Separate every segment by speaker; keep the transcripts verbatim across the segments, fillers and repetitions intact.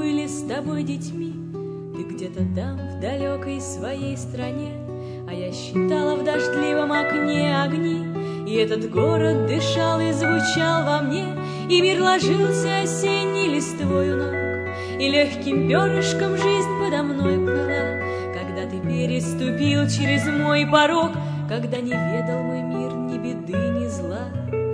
Speaker 1: были с тобой детьми. Ты где-то там, в далекой своей стране, а я считала в дождливом окне огни. И этот город дышал и звучал во мне, и мир ложился осенней листвою ног, и легким перышком жизнь подо мной плыла, когда ты переступил через мой порог, когда не ведал мой мир ни беды, ни зла.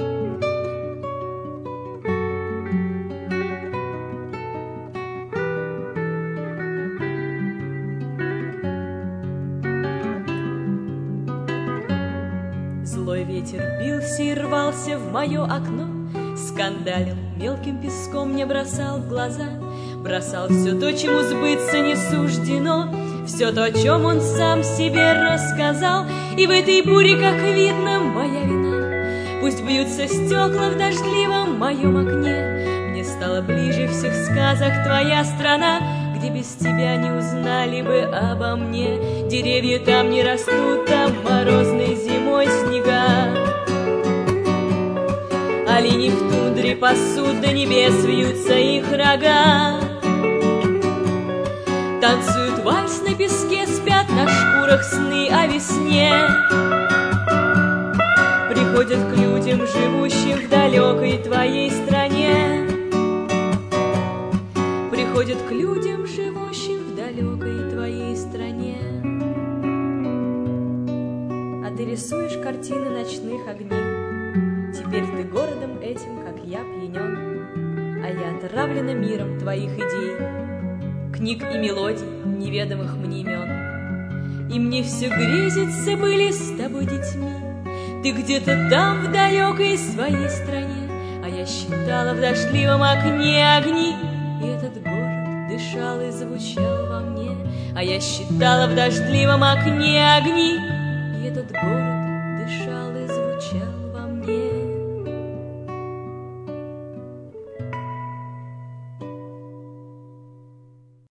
Speaker 1: Злой ветер бился и рвался в мое окно, скандалил, мелким песком мне бросал в глаза, бросал все то, чему сбыться не суждено, все то, о чем он сам себе рассказал. И в этой буре, как видно, моя вина. Пусть бьются стекла в дождливом моем окне, мне стало ближе всех сказок твоя страна, где без тебя не узнали бы обо мне. Деревья там не растут, там морозной зимой снега. Олени в тундре пасут, до небес вьются их рога. Танцуют вальс на песке, спят на шкурах сны о весне. Приходят к людям, живущим в далекой твоей стране. Приходят к людям, живущим в далекой твоей стране. А ты рисуешь картины ночных огней. Теперь ты городом этим, как я, пьянен, а я отравлена миром твоих идей, книг и мелодий, неведомых мне имен. И мне все грезится, были с тобой детьми. Ты где-то там, в далекой своей стране, а я считала в дождливом окне огни. И этот город дышал и звучал во мне, а я считала в дождливом окне огни. И этот город